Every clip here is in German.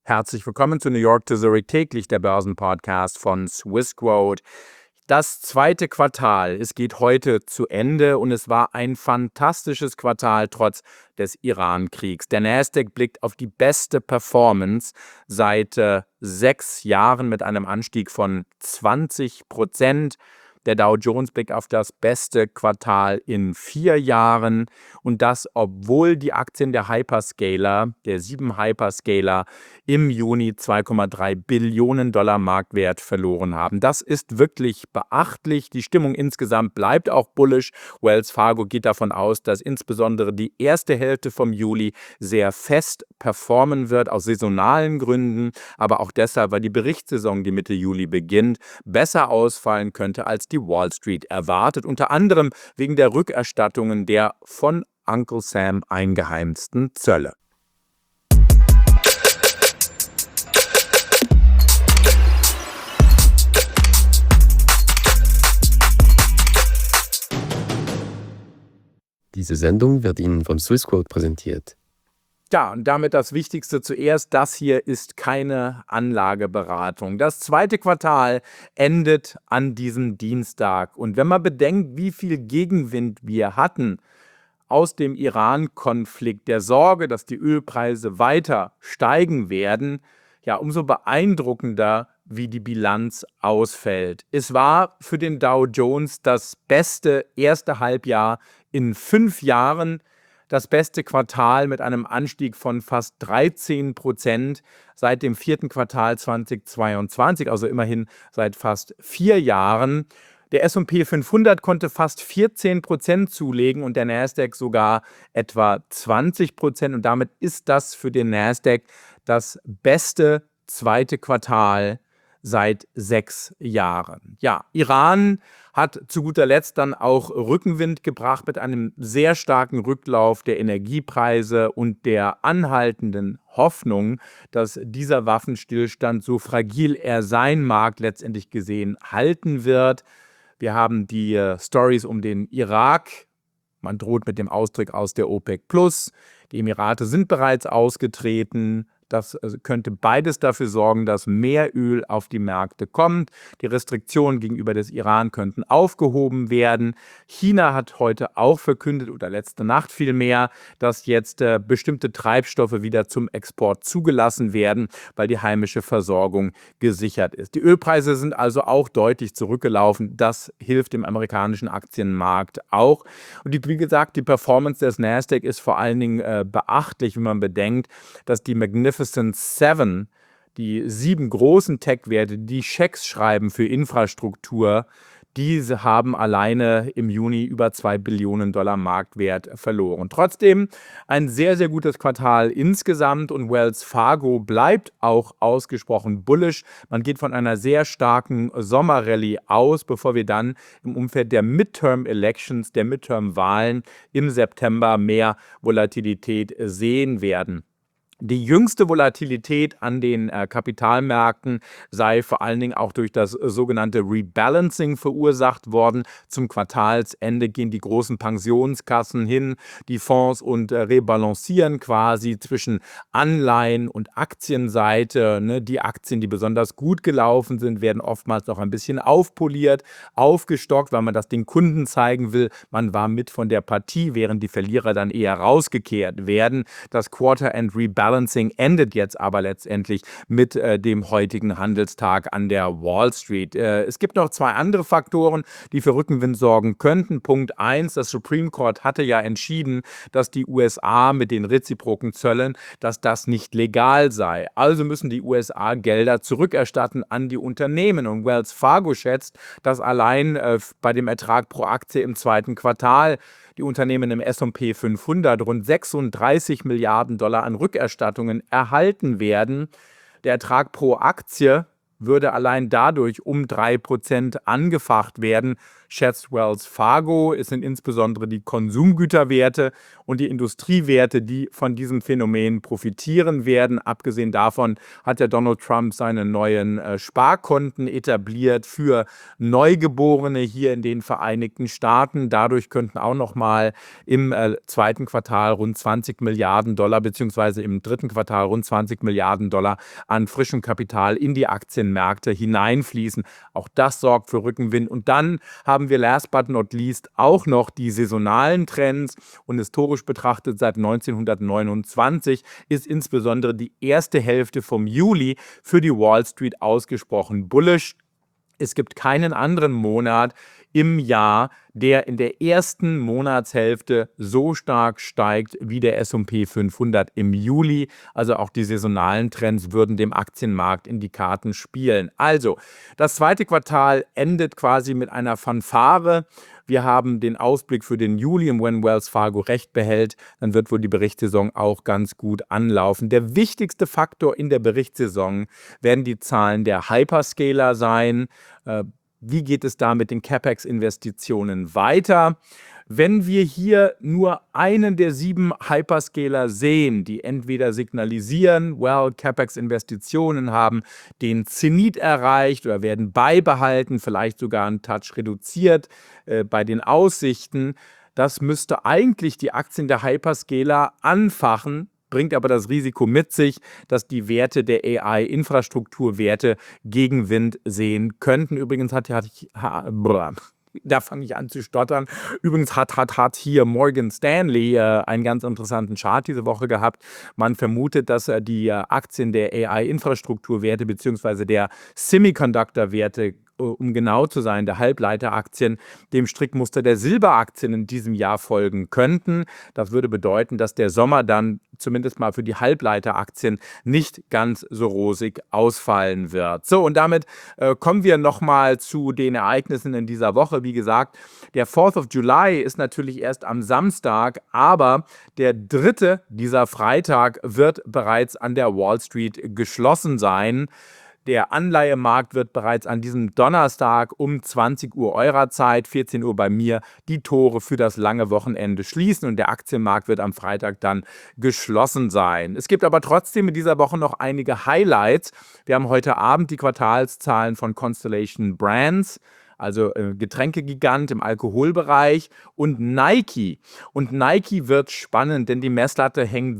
Herzlich willkommen zu New York to Zurich täglich, der Börsenpodcast von Swissquote. Das zweite Quartal, es geht heute zu Ende und es war ein fantastisches Quartal trotz des Iran-Kriegs. Der Nasdaq blickt auf die beste Performance seit 6 Jahren mit einem Anstieg von 20%. Der Dow Jones blickt auf das beste Quartal in 4 Jahren und das, obwohl die Aktien der Hyperscaler, der 7 Hyperscaler, im Juni 2,3 Billionen Dollar Marktwert verloren haben. Das ist wirklich beachtlich. Die Stimmung insgesamt bleibt auch bullish. Wells Fargo geht davon aus, dass insbesondere die erste Hälfte vom Juli sehr fest performen wird, aus saisonalen Gründen, aber auch deshalb, weil die Berichtssaison, die Mitte Juli beginnt, besser ausfallen könnte, als die Wall Street erwartet, unter anderem wegen der Rückerstattungen der von Uncle Sam eingeheimsten Zölle. Diese Sendung wird Ihnen von Swissquote präsentiert. Ja, und damit das Wichtigste zuerst, das hier ist keine Anlageberatung. Das zweite Quartal endet an diesem Dienstag. Und wenn man bedenkt, wie viel Gegenwind wir hatten aus dem Iran-Konflikt, der Sorge, dass die Ölpreise weiter steigen werden, ja, umso beeindruckender, wie die Bilanz ausfällt. Es war für den Dow Jones das beste erste Halbjahr in 5 Jahren, das beste Quartal mit einem Anstieg von fast 13% seit dem 4. Quartal 2022, also immerhin seit fast 4 Jahren. Der S&P 500 konnte fast 14% zulegen und der Nasdaq sogar etwa 20%. Und damit ist das für den Nasdaq das beste zweite Quartal seit 6 Jahren. Ja, Iran hat zu guter Letzt dann auch Rückenwind gebracht mit einem sehr starken Rücklauf der Energiepreise und der anhaltenden Hoffnung, dass dieser Waffenstillstand, so fragil er sein mag, letztendlich gesehen halten wird. Wir haben die Stories um den Irak. Man droht mit dem Austritt aus der OPEC+. Die Emirate sind bereits ausgetreten. Das könnte beides dafür sorgen, dass mehr Öl auf die Märkte kommt. Die Restriktionen gegenüber des Iran könnten aufgehoben werden. China hat heute auch verkündet, oder letzte Nacht vielmehr, dass jetzt bestimmte Treibstoffe wieder zum Export zugelassen werden, weil die heimische Versorgung gesichert ist. Die Ölpreise sind also auch deutlich zurückgelaufen. Das hilft dem amerikanischen Aktienmarkt auch. Und wie gesagt, die Performance des Nasdaq ist vor allen Dingen beachtlich, wenn man bedenkt, dass die Magnificent Seven, die 7 großen Tech-Werte, die Schecks schreiben für Infrastruktur, diese haben alleine im Juni über 2 Billionen Dollar Marktwert verloren. Trotzdem ein sehr, sehr gutes Quartal insgesamt und Wells Fargo bleibt auch ausgesprochen bullish. Man geht von einer sehr starken Sommerrallye aus, bevor wir dann im Umfeld der Midterm-Elections, der Midterm-Wahlen im September mehr Volatilität sehen werden. Die jüngste Volatilität an den Kapitalmärkten sei vor allen Dingen auch durch das sogenannte Rebalancing verursacht worden. Zum Quartalsende gehen die großen Pensionskassen hin, die Fonds und rebalancieren quasi zwischen Anleihen- und Aktienseite. Die Aktien, die besonders gut gelaufen sind, werden oftmals noch ein bisschen aufpoliert, aufgestockt, weil man das den Kunden zeigen will. Man war mit von der Partie, während die Verlierer dann eher rausgekehrt werden. Das Quarter-End Rebalancing endet jetzt aber letztendlich mit dem heutigen Handelstag an der Wall Street. Es gibt noch 2 andere Faktoren, die für Rückenwind sorgen könnten. Punkt 1, das Supreme Court hatte ja entschieden, dass die USA mit den reziproken Zöllen, dass das nicht legal sei. Also müssen die USA Gelder zurückerstatten an die Unternehmen. Und Wells Fargo schätzt, dass allein bei dem Ertrag pro Aktie im zweiten Quartal die Unternehmen im S&P 500 rund 36 Milliarden Dollar an Rückerstattungen erhalten werden. Der Ertrag pro Aktie würde allein dadurch um 3% angefacht werden, schätzt Wells Fargo. Es sind insbesondere die Konsumgüterwerte und die Industriewerte, die von diesem Phänomen profitieren werden. Abgesehen davon hat ja Donald Trump seine neuen Sparkonten etabliert für Neugeborene hier in den Vereinigten Staaten. Dadurch könnten auch nochmal im zweiten Quartal rund 20 Milliarden Dollar beziehungsweise im dritten Quartal rund 20 Milliarden Dollar an frischem Kapital in die Aktienmärkte hineinfließen. Auch das sorgt für Rückenwind. Und dann haben wir last but not least auch noch die saisonalen Trends. Und historisch betrachtet seit 1929 ist insbesondere die erste Hälfte vom Juli für die Wall Street ausgesprochen bullish. Es gibt keinen anderen Monat im Jahr, der in der ersten Monatshälfte so stark steigt wie der S&P 500 im Juli. Also auch die saisonalen Trends würden dem Aktienmarkt in die Karten spielen. Also, das zweite Quartal endet quasi mit einer Fanfare. Wir haben den Ausblick für den Juli und wenn Wells Fargo recht behält, dann wird wohl die Berichtssaison auch ganz gut anlaufen. Der wichtigste Faktor in der Berichtssaison werden die Zahlen der Hyperscaler sein. Wie geht es da mit den CapEx-Investitionen weiter? Wenn wir hier nur einen der 7 Hyperscaler sehen, die entweder signalisieren, CapEx-Investitionen haben den Zenit erreicht oder werden beibehalten, vielleicht sogar einen Touch reduziert bei den Aussichten, das müsste eigentlich die Aktien der Hyperscaler anfachen, bringt aber das Risiko mit sich, dass die Werte der AI-Infrastrukturwerte Gegenwind sehen könnten. Übrigens da fange ich an zu stottern. Übrigens hat hier Morgan Stanley einen ganz interessanten Chart diese Woche gehabt. Man vermutet, dass die Aktien der AI-Infrastrukturwerte bzw. der Semiconductor-Werte, um genau zu sein, der Halbleiteraktien, dem Strickmuster der Silberaktien in diesem Jahr folgen könnten. Das würde bedeuten, dass der Sommer dann zumindest mal für die Halbleiteraktien nicht ganz so rosig ausfallen wird. So, und damit kommen wir nochmal zu den Ereignissen in dieser Woche. Wie gesagt, der 4th of July ist natürlich erst am Samstag, aber der 3., dieser Freitag, wird bereits an der Wall Street geschlossen sein. Der Anleihemarkt wird bereits an diesem Donnerstag um 20 Uhr eurer Zeit, 14 Uhr bei mir, die Tore für das lange Wochenende schließen und der Aktienmarkt wird am Freitag dann geschlossen sein. Es gibt aber trotzdem in dieser Woche noch einige Highlights. Wir haben heute Abend die Quartalszahlen von Constellation Brands, also Getränkegigant im Alkoholbereich, und Nike. Und Nike wird spannend, denn die Messlatte hängt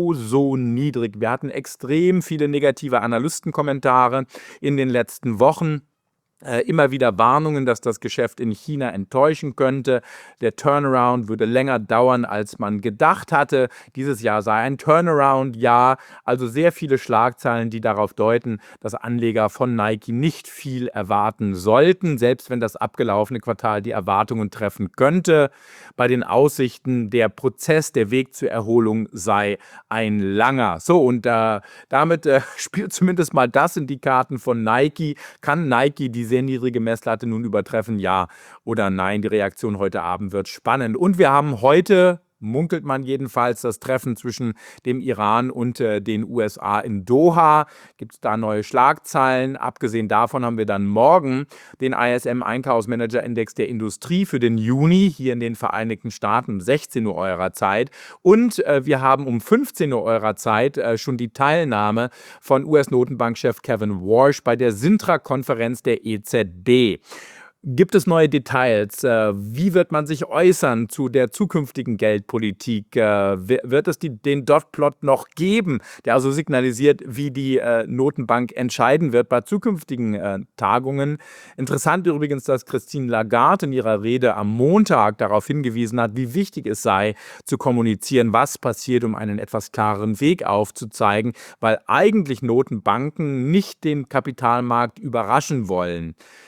so niedrig. Wir hatten extrem viele negative Analystenkommentare in den letzten Wochen. Immer wieder Warnungen, dass das Geschäft in China enttäuschen könnte. Der Turnaround würde länger dauern, als man gedacht hatte. Dieses Jahr sei ein Turnaround-Jahr. Also sehr viele Schlagzeilen, die darauf deuten, dass Anleger von Nike nicht viel erwarten sollten, selbst wenn das abgelaufene Quartal die Erwartungen treffen könnte. Bei den Aussichten, der Prozess, der Weg zur Erholung sei ein langer. So, und damit spielt zumindest mal das in die Karten von Nike. Kann Nike die sehr niedrige Messlatte nun übertreffen, ja oder nein? Die Reaktion heute Abend wird spannend. Und wir haben heute, munkelt man jedenfalls, das Treffen zwischen dem Iran und den USA in Doha. Gibt es da neue Schlagzeilen? Abgesehen davon haben wir dann morgen den ISM-Einkaufsmanager-Index der Industrie für den Juni hier in den Vereinigten Staaten um 16 Uhr eurer Zeit. Und wir haben um 15 Uhr eurer Zeit schon die Teilnahme von US-Notenbankchef Kevin Warsh bei der Sintra-Konferenz der EZB. Gibt es neue Details? Wie wird man sich äußern zu der zukünftigen Geldpolitik? Wird es den Dotplot noch geben, der also signalisiert, wie die Notenbank entscheiden wird bei zukünftigen Tagungen? Interessant übrigens, dass Christine Lagarde in ihrer Rede am Montag darauf hingewiesen hat, wie wichtig es sei, zu kommunizieren, was passiert, um einen etwas klareren Weg aufzuzeigen, weil eigentlich Notenbanken nicht den Kapitalmarkt überraschen wollen.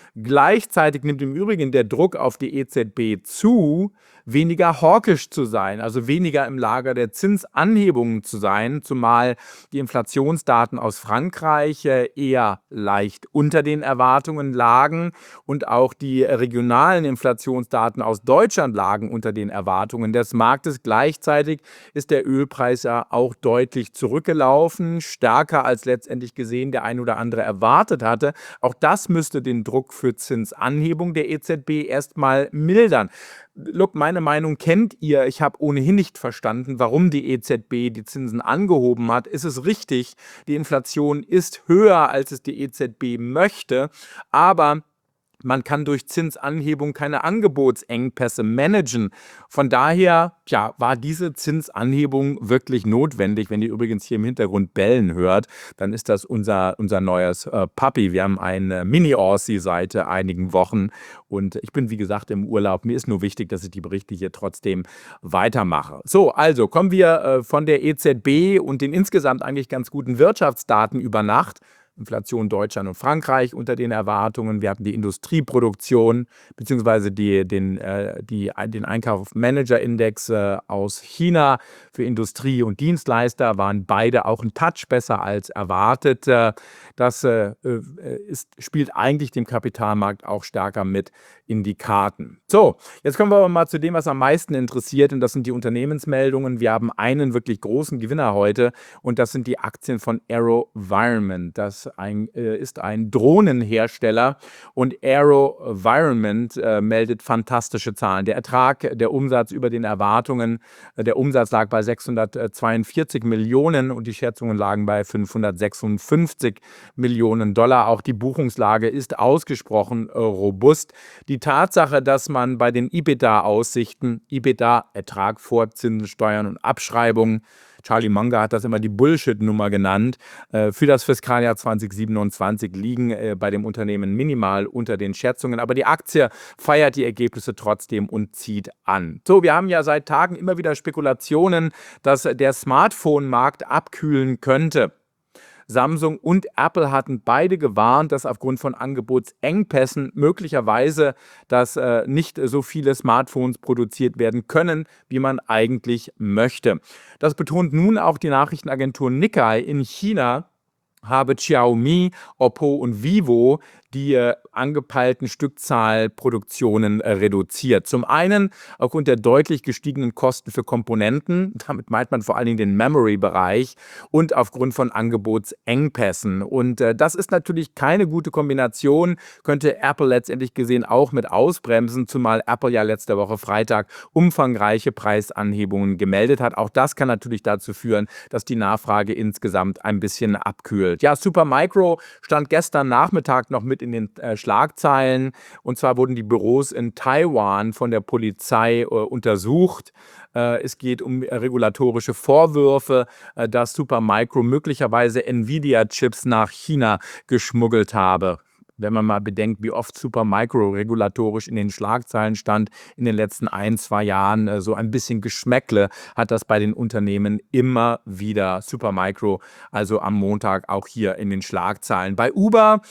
Gleichzeitig nimmt im Übrigen der Druck auf die EZB zu, weniger hawkisch zu sein, also weniger im Lager der Zinsanhebungen zu sein, zumal die Inflationsdaten aus Frankreich eher leicht unter den Erwartungen lagen und auch die regionalen Inflationsdaten aus Deutschland lagen unter den Erwartungen des Marktes. Gleichzeitig ist der Ölpreis ja auch deutlich zurückgelaufen, stärker als letztendlich gesehen der ein oder andere erwartet hatte. Auch das müsste den Druck für Zinsanhebung der EZB erstmal mildern. Look, meine Meinung kennt ihr. Ich habe ohnehin nicht verstanden, warum die EZB die Zinsen angehoben hat. Ist es richtig, die Inflation ist höher, als es die EZB möchte, aber man kann durch Zinsanhebung keine Angebotsengpässe managen. Von daher war diese Zinsanhebung wirklich notwendig. Wenn ihr übrigens hier im Hintergrund bellen hört, dann ist das unser neues Puppy. Wir haben eine Mini-Aussie seit einigen Wochen und ich bin, wie gesagt, im Urlaub. Mir ist nur wichtig, dass ich die Berichte hier trotzdem weitermache. So, also kommen wir von der EZB und den insgesamt eigentlich ganz guten Wirtschaftsdaten über Nacht. Inflation Deutschland und Frankreich unter den Erwartungen. Wir hatten die Industrieproduktion bzw. den Einkaufsmanager-Index aus China für Industrie und Dienstleister, waren beide auch ein Touch besser als erwartet. Das spielt eigentlich dem Kapitalmarkt auch stärker mit in die Karten. So, jetzt kommen wir aber mal zu dem, was am meisten interessiert, und das sind die Unternehmensmeldungen. Wir haben einen wirklich großen Gewinner heute und das sind die Aktien von AeroVironment. Das ist ein Drohnenhersteller und AeroVironment meldet fantastische Zahlen. Der Ertrag, der Umsatz über den Erwartungen, der Umsatz lag bei 642 Millionen und die Schätzungen lagen bei 556 Millionen Dollar. Auch die Buchungslage ist ausgesprochen robust. Die Tatsache, dass man bei den EBITDA-Aussichten, EBITDA, Ertrag vor Zinsen, Steuern und Abschreibungen, Charlie Munger hat das immer die Bullshit-Nummer genannt, für das Fiskaljahr 2027 liegen bei dem Unternehmen minimal unter den Schätzungen. Aber die Aktie feiert die Ergebnisse trotzdem und zieht an. So, wir haben ja seit Tagen immer wieder Spekulationen, dass der Smartphone-Markt abkühlen könnte. Samsung und Apple hatten beide gewarnt, dass aufgrund von Angebotsengpässen möglicherweise dass nicht so viele Smartphones produziert werden können, wie man eigentlich möchte. Das betont nun auch die Nachrichtenagentur Nikkei. In China habe Xiaomi, Oppo und Vivo die angepeilten Stückzahlproduktionen reduziert. Zum einen aufgrund der deutlich gestiegenen Kosten für Komponenten, damit meint man vor allen Dingen den Memory-Bereich, und aufgrund von Angebotsengpässen. Und das ist natürlich keine gute Kombination, könnte Apple letztendlich gesehen auch mit ausbremsen, zumal Apple ja letzte Woche Freitag umfangreiche Preisanhebungen gemeldet hat. Auch das kann natürlich dazu führen, dass die Nachfrage insgesamt ein bisschen abkühlt. Ja, Supermicro stand gestern Nachmittag noch mit in den Schlagzeilen. Und zwar wurden die Büros in Taiwan von der Polizei untersucht. Es geht um regulatorische Vorwürfe, dass Supermicro möglicherweise Nvidia-Chips nach China geschmuggelt habe. Wenn man mal bedenkt, wie oft Supermicro regulatorisch in den Schlagzeilen stand in den letzten 1-2 Jahren, so ein bisschen Geschmäckle hat das bei den Unternehmen immer wieder. Supermicro also am Montag auch hier in den Schlagzeilen. Bei Uber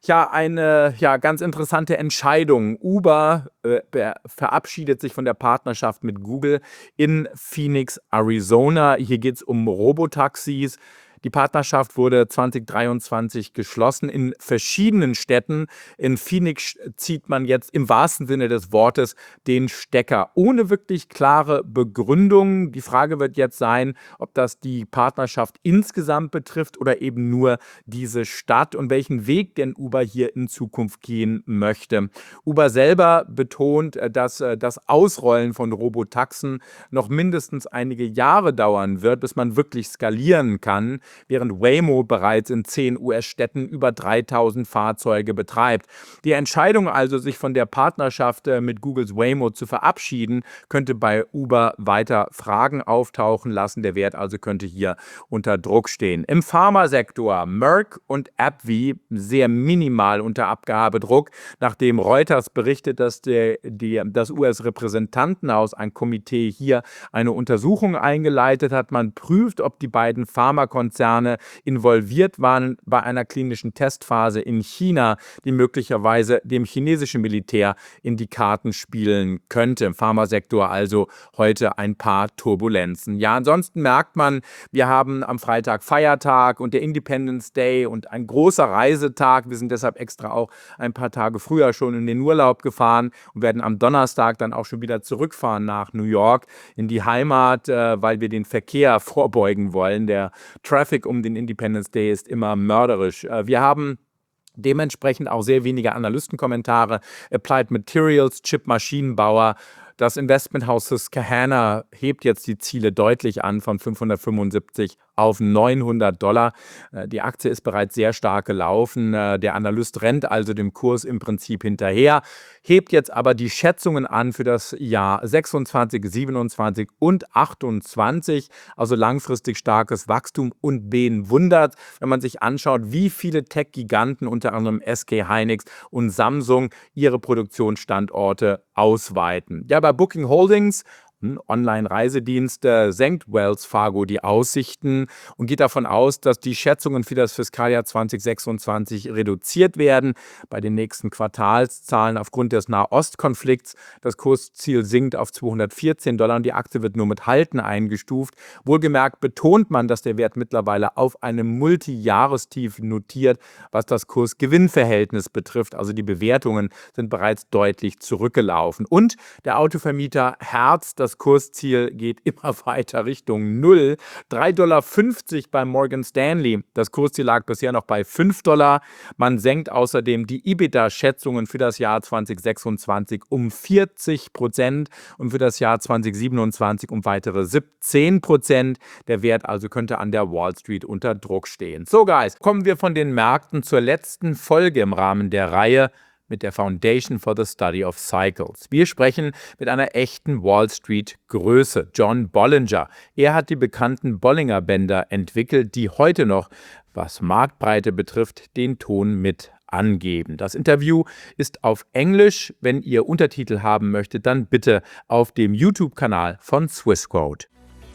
eine ganz interessante Entscheidung. Uber verabschiedet sich von der Partnerschaft mit Google in Phoenix, Arizona. Hier geht es um Robotaxis. Die Partnerschaft wurde 2023 geschlossen in verschiedenen Städten. In Phoenix zieht man jetzt im wahrsten Sinne des Wortes den Stecker, ohne wirklich klare Begründung. Die Frage wird jetzt sein, ob das die Partnerschaft insgesamt betrifft oder eben nur diese Stadt und welchen Weg denn Uber hier in Zukunft gehen möchte. Uber selber betont, dass das Ausrollen von Robotaxen noch mindestens einige Jahre dauern wird, bis man wirklich skalieren kann, während Waymo bereits in 10 US-Städten über 3000 Fahrzeuge betreibt. Die Entscheidung also, sich von der Partnerschaft mit Googles Waymo zu verabschieden, könnte bei Uber weiter Fragen auftauchen lassen. Der Wert also könnte hier unter Druck stehen. Im Pharmasektor Merck und AbbVie sehr minimal unter Abgabedruck, nachdem Reuters berichtet, dass das US-Repräsentantenhaus, ein Komitee, hier eine Untersuchung eingeleitet hat. Man prüft, ob die beiden Pharmakonzerne Konzerne involviert waren bei einer klinischen Testphase in China, die möglicherweise dem chinesischen Militär in die Karten spielen könnte. Im Pharmasektor also heute ein paar Turbulenzen. Ja, ansonsten merkt man, wir haben am Freitag Feiertag und der Independence Day und ein großer Reisetag. Wir sind deshalb extra auch ein paar Tage früher schon in den Urlaub gefahren und werden am Donnerstag dann auch schon wieder zurückfahren nach New York in die Heimat, weil wir den Verkehr vorbeugen wollen. Der Traffic um den Independence Day ist immer mörderisch. Wir haben dementsprechend auch sehr wenige Analystenkommentare. Applied Materials, Chip-Maschinenbauer. Das Investmenthaus Susquehanna hebt jetzt die Ziele deutlich an von 575 auf $900. Die Aktie ist bereits sehr stark gelaufen. Der Analyst rennt also dem Kurs im Prinzip hinterher, hebt jetzt aber die Schätzungen an für das Jahr 26, 27 und 28. Also langfristig starkes Wachstum und wen wundert, wenn man sich anschaut, wie viele Tech-Giganten, unter anderem SK Hynix und Samsung, ihre Produktionsstandorte ausweiten. Ja, bei Booking Holdings, Online-Reisedienst, senkt Wells Fargo die Aussichten und geht davon aus, dass die Schätzungen für das Fiskaljahr 2026 reduziert werden. Bei den nächsten Quartalszahlen aufgrund des Nahostkonflikts, das Kursziel sinkt auf $214 und die Aktie wird nur mit Halten eingestuft. Wohlgemerkt betont man, dass der Wert mittlerweile auf einem Multijahrestief notiert, was das Kurs-Gewinn-Verhältnis betrifft. Also die Bewertungen sind bereits deutlich zurückgelaufen. Und der Autovermieter Hertz, das Kursziel geht immer weiter Richtung Null. $3,50 bei Morgan Stanley. Das Kursziel lag bisher noch bei $5. Man senkt außerdem die EBITDA-Schätzungen für das Jahr 2026 um 40% und für das Jahr 2027 um weitere 17%. Der Wert also könnte an der Wall Street unter Druck stehen. So, Guys, kommen wir von den Märkten zur letzten Folge im Rahmen der Reihe mit der Foundation for the Study of Cycles. Wir sprechen mit einer echten Wall Street Größe, John Bollinger. Er hat die bekannten Bollinger-Bänder entwickelt, die heute noch, was Marktbreite betrifft, den Ton mit angeben. Das Interview ist auf Englisch. Wenn ihr Untertitel haben möchtet, dann bitte auf dem YouTube-Kanal von Swissquote.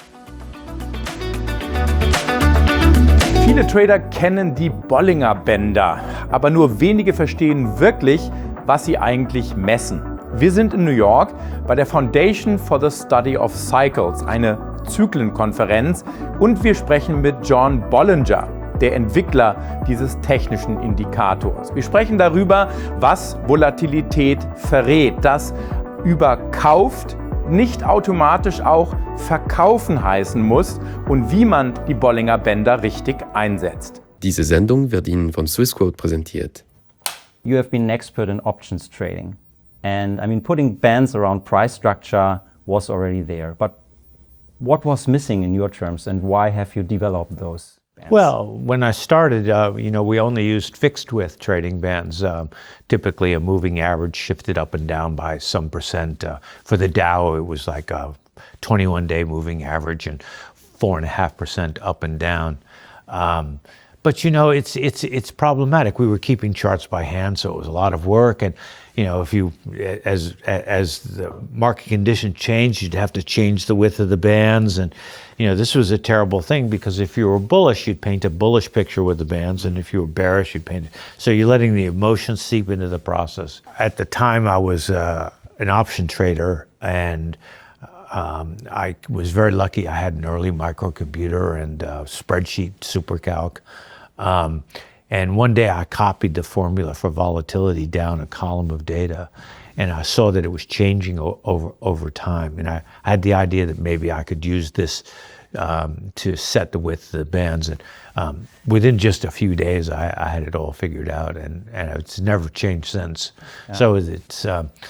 Viele Trader kennen die Bollinger-Bänder, aber nur wenige verstehen wirklich, was sie eigentlich messen. Wir sind in New York bei der Foundation for the Study of Cycles, eine Zyklenkonferenz, und wir sprechen mit John Bollinger, der Entwickler dieses technischen Indikators. Wir sprechen darüber, was Volatilität verrät, dass überkauft nicht automatisch auch verkaufen heißen muss und wie man die Bollinger Bänder richtig einsetzt. Diese Sendung wird Ihnen von Swissquote präsentiert. You have been an expert in options trading. And I mean, putting bands around price structure was already there. But what was missing in your terms and why have you developed those bands? Well, when I started, we only used fixed width trading bands. Typically a moving average shifted up and down by some percent. For the Dow, it was like a 21-day moving average and 4.5% up and down. But it's problematic. We were keeping charts by hand, so it was a lot of work. And if you, as the market condition changed, you'd have to change the width of the bands. And this was a terrible thing because if you were bullish, you'd paint a bullish picture with the bands, and if you were bearish, you'd paint it. So you're letting the emotions seep into the process. At the time, I was an option trader, and I was very lucky. I had an early microcomputer and spreadsheet, SuperCalc. And one day I copied the formula for volatility down a column of data, and I saw that it was changing over time. And I had the idea that maybe I could use this to set the width of the bands. And within just a few days, I had it all figured out, and it's never changed since. Yeah. So it's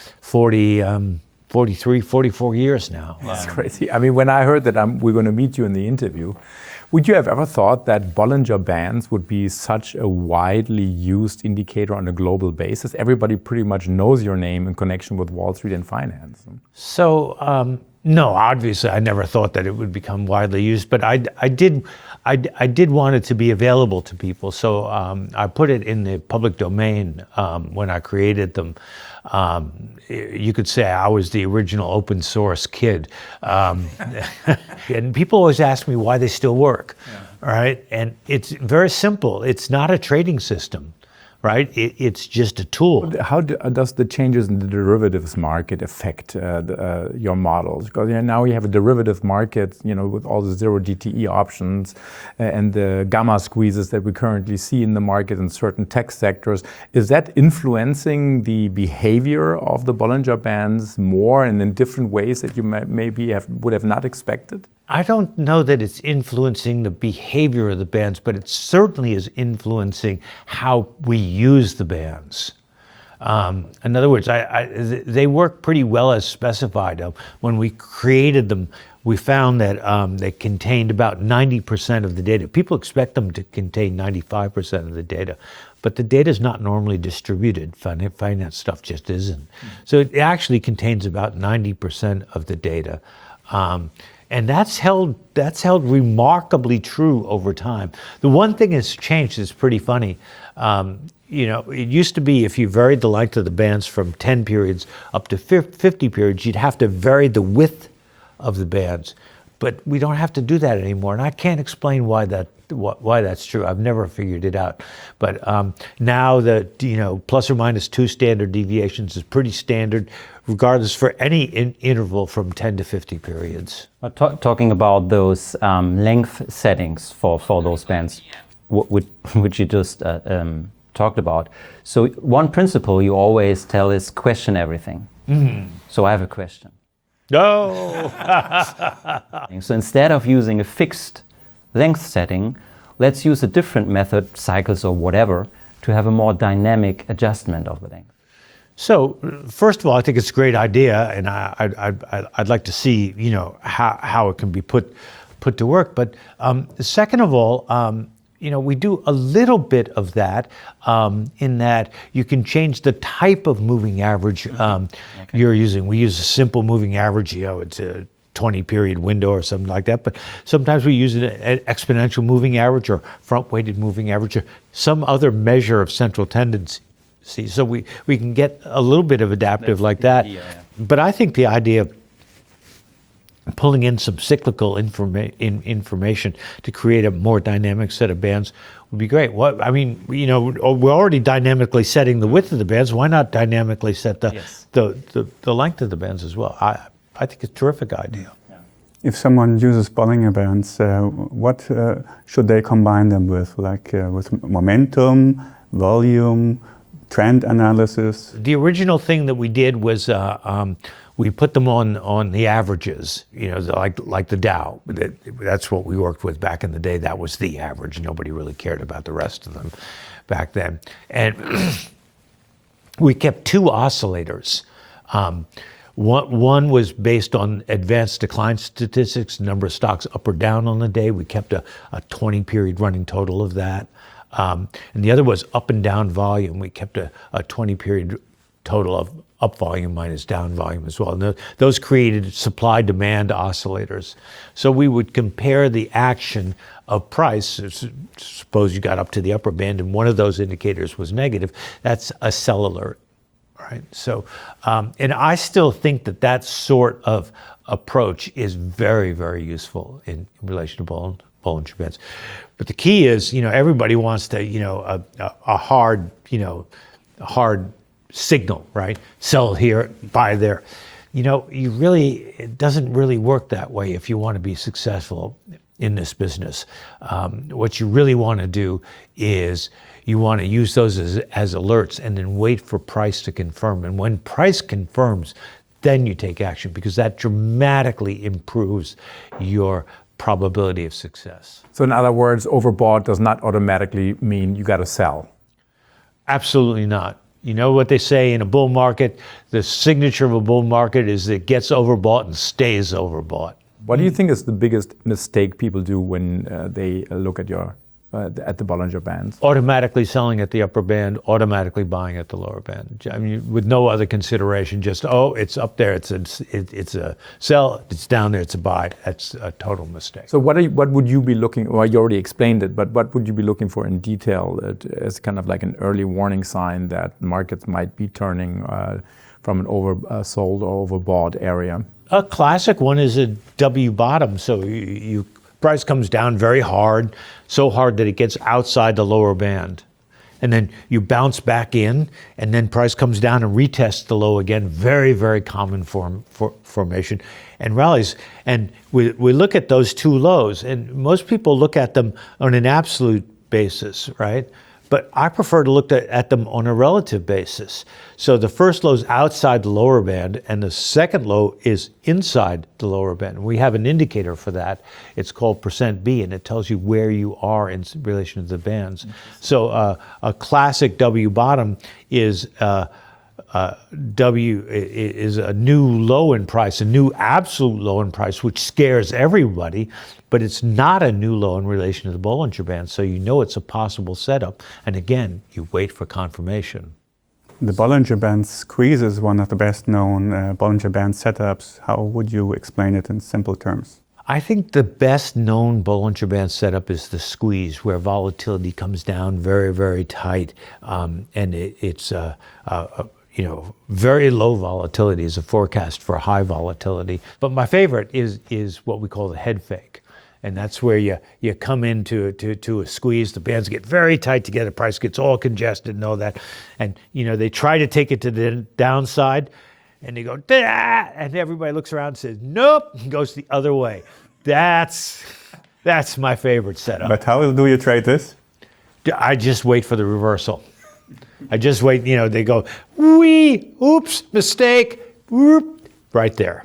43, 44 years now. That's crazy. I mean, when I heard that we're going to meet you in the interview, would you have ever thought that Bollinger Bands would be such a widely used indicator on a global basis? Everybody pretty much knows your name in connection with Wall Street and finance. So, no, obviously I never thought that it would become widely used, but I did want it to be available to people. So I put it in the public domain when I created them. You could say I was the original open source kid. And people always ask me why they still work. Yeah. all right? And it's very simple. It's not a trading system, right? It's just a tool. How does the changes in the derivatives market affect your models? Because now we have a derivative market, with all the zero DTE options and the gamma squeezes that we currently see in the market in certain tech sectors. Is that influencing the behavior of the Bollinger Bands more and in different ways that you would have not expected? I don't know that it's influencing the behavior of the bands, but it certainly is influencing how we use the bands. In other words, they work pretty well as specified. When we created them, we found that they contained about 90% of the data. People expect them to contain 95% of the data, but the data is not normally distributed. Finance stuff just isn't. So it actually contains about 90% of the data. And that's held remarkably true over time. The one thing that's changed is pretty funny. It used to be if you varied the length of the bands from 10 periods up to 50 periods, you'd have to vary the width of the bands. But we don't have to do that anymore, and I can't explain why that's true. I've never figured it out. But now the plus or minus 2 standard deviations is pretty standard, regardless for any interval from 10 to 50 periods. Talking about those length settings for those bands, which you just talked about. So one principle you always tell is question everything. So I have a question. No. So instead of using a fixed length setting, let's use a different method, cycles or whatever, to have a more dynamic adjustment of the length. So first of all, I think it's a great idea, and I'd like to see how it can be put to work. But second of all, we do a little bit of that in that you can change the type of moving average you're using. We use a simple moving average, it's a 20-period window or something like that, but sometimes we use an exponential moving average or front-weighted moving average or some other measure of central tendency. So we can get a little bit of adaptive like that. Idea, yeah. But I think the idea of pulling in some cyclical information to create a more dynamic set of bands would be great. We're already dynamically setting the width of the bands. Why not dynamically set the length of the bands as well? I think it's a terrific idea. If someone uses Bollinger Bands, what should they combine them with? Like with momentum, volume, trend analysis? The original thing that we did was we put them on the averages, like the Dow. That's what we worked with back in the day. That was the average. Nobody really cared about the rest of them back then. And we kept 2 oscillators. One was based on advanced decline statistics, number of stocks up or down on the day. We kept a 20-period running total of that. And the other was up and down volume. We kept a 20-period total of up volume minus down volume as well. And those created supply-demand oscillators. So we would compare the action of price. Suppose you got up to the upper band and one of those indicators was negative. That's a sell alert, right? So, and I still think that sort of approach is very, very useful in relation to Bollinger Bands. But the key is, everybody wants to, a hard signal, right? Sell here, buy there. It doesn't really work that way if you want to be successful in this business. What you really want to do is you want to use those as alerts and then wait for price to confirm. And when price confirms, then you take action, because that dramatically improves your probability of success. So in other words, overbought does not automatically mean you got to sell. Absolutely not. You know what they say in a bull market? The signature of a bull market is it gets overbought and stays overbought. What do you think is the biggest mistake people do when they look at at the Bollinger Bands? Automatically selling at the upper band, automatically buying at the lower band. I mean, with no other consideration, just, it's up there, it's a sell, it's down there, it's a buy. That's a total mistake. So what would you be looking, well, you already explained it, but what would you be looking for in detail as kind of like an early warning sign that markets might be turning from an oversold or overbought area? A classic one is a W bottom. So you Price comes down very hard, so hard that it gets outside the lower band. And then you bounce back in, and then price comes down and retests the low again. Very, very common formation, and rallies. And we look at those two lows, and most people look at them on an absolute basis, right? But I prefer to look at them on a relative basis. So the first low is outside the lower band, and the second low is inside the lower band. We have an indicator for that. It's called %B, and it tells you where you are in relation to the bands. So a classic W bottom is W is a new low in price, a new absolute low in price, which scares everybody, but it's not a new low in relation to the Bollinger Band, so you know it's a possible setup. And again, you wait for confirmation. The Bollinger Band squeeze is one of the best known Bollinger Band setups. How would you explain it in simple terms? I think the best known Bollinger Band setup is the squeeze, where volatility comes down very, very tight, and it's very low volatility is a forecast for high volatility. But my favorite is what we call the head fake. And that's where you come into a squeeze, the bands get very tight together, price gets all congested and all that. And they try to take it to the downside, and they go, "Dah!" And everybody looks around and says, "Nope," and goes the other way. That's my favorite setup. But how do you trade this? I just wait for the reversal. I just wait, they go, wee, oops, mistake, whoop, right there.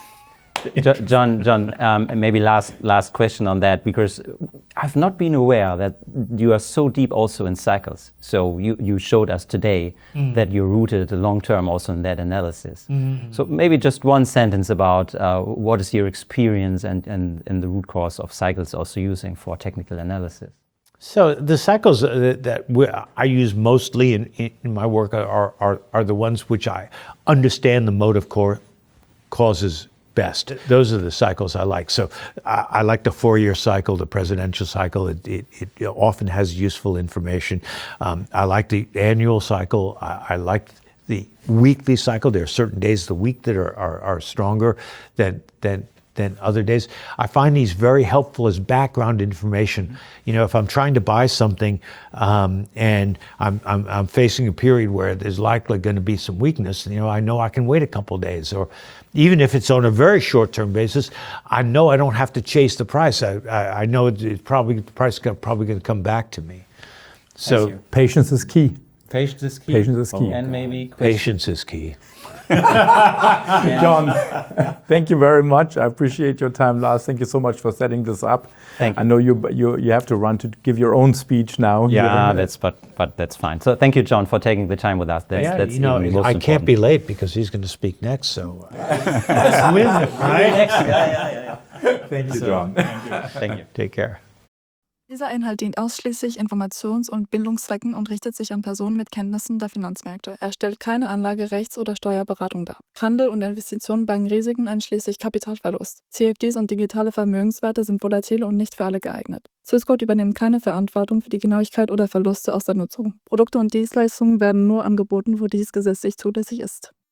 John, maybe last question on that, because I've not been aware that you are so deep also in cycles. So you showed us today that you're rooted long term also in that analysis. So maybe just one sentence about what is your experience and the root cause of cycles also using for technical analysis. So the cycles that I use mostly in my work are the ones which I understand the motive causes best. Those are the cycles I like. So I like the 4-year cycle, the presidential cycle. It often has useful information. I like the annual cycle. I like the weekly cycle. There are certain days of the week that are stronger than other days. I find these very helpful as background information. If I'm trying to buy something and I'm facing a period where there's likely going to be some weakness, I know I can wait a couple of days. Or even if it's on a very short-term basis, I know I don't have to chase the price. I know the price is probably going to come back to me. So Patience is key. Patience is key. Patience is key. And maybe patience is key. John, thank you very much. I appreciate your time, Lars. Thank you so much for setting this up. Thank you. I know you have to run to give your own speech now. Yeah, but that's fine. So thank you, John, for taking the time with us. That's even most I can't important. be late because he's going to speak next. So let's win, right? Thank you, John. Thank you. Take care. Dieser Inhalt dient ausschließlich Informations- und Bildungszwecken und richtet sich an Personen mit Kenntnissen der Finanzmärkte. Er stellt keine Anlage-, Rechts- oder Steuerberatung dar. Handel und Investitionen bergen Risiken einschließlich Kapitalverlust. CFDs und digitale Vermögenswerte sind volatile und nicht für alle geeignet. Swissquote übernimmt keine Verantwortung für die Genauigkeit oder Verluste aus der Nutzung. Produkte und Dienstleistungen werden nur angeboten, wo dies gesetzlich zulässig ist.